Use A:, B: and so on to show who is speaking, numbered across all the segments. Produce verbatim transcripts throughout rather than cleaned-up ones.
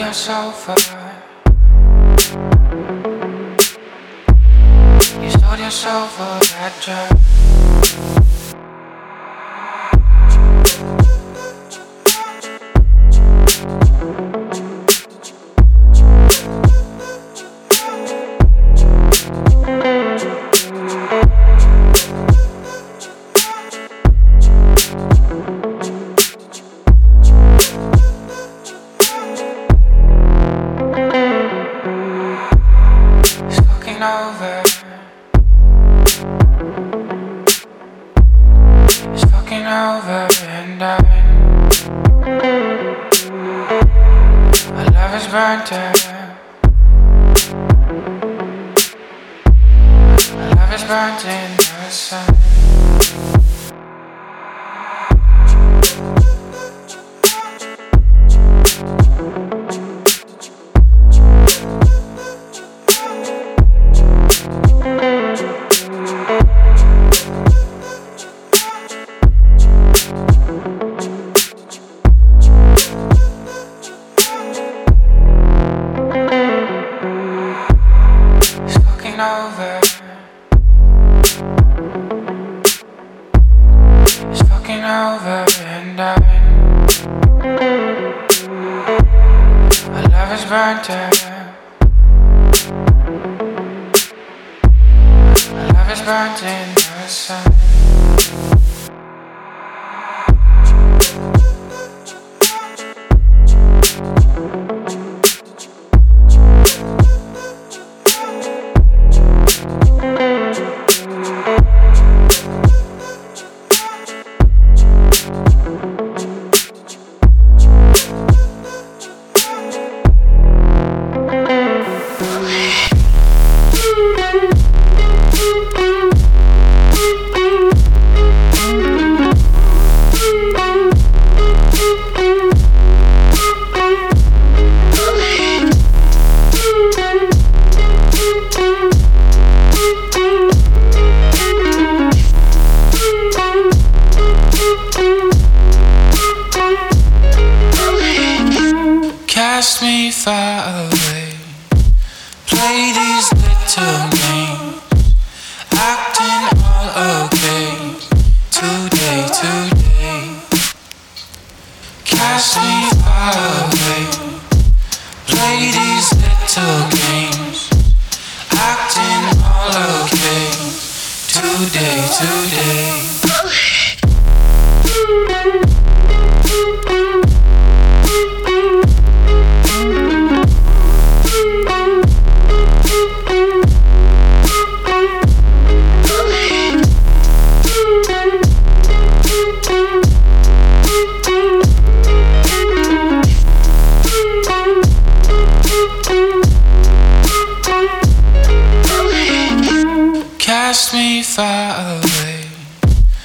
A: yourself over. You sold yourself for that job. Over. It's fucking over and done. My love is burnt out. My love is burnt in the sun. Over. It's fucking over and done. My love is burnt out. My love is burnt in the sun. Cast me far away. Play these little games. Acting all okay. Today, today. Cast me far away. Play these little games. Acting all okay. Today, today. Cast me far away.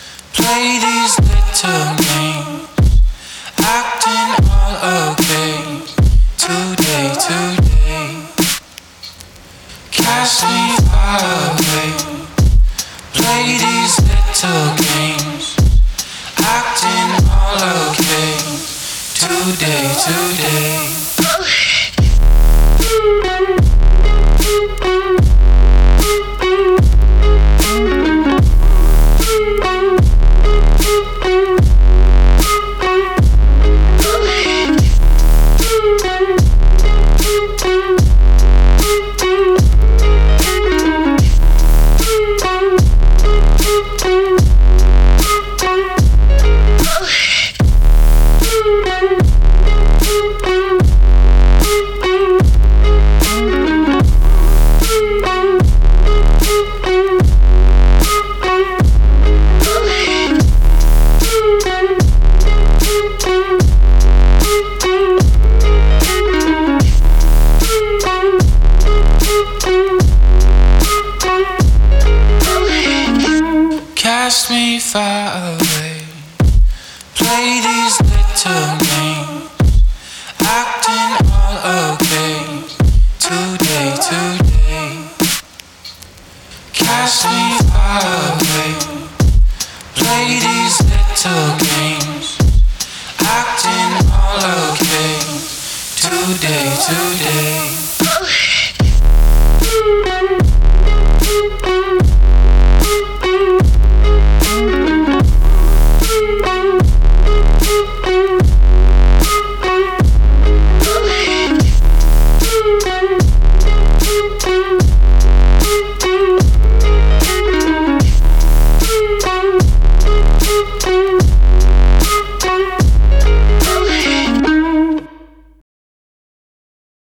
A: today, today.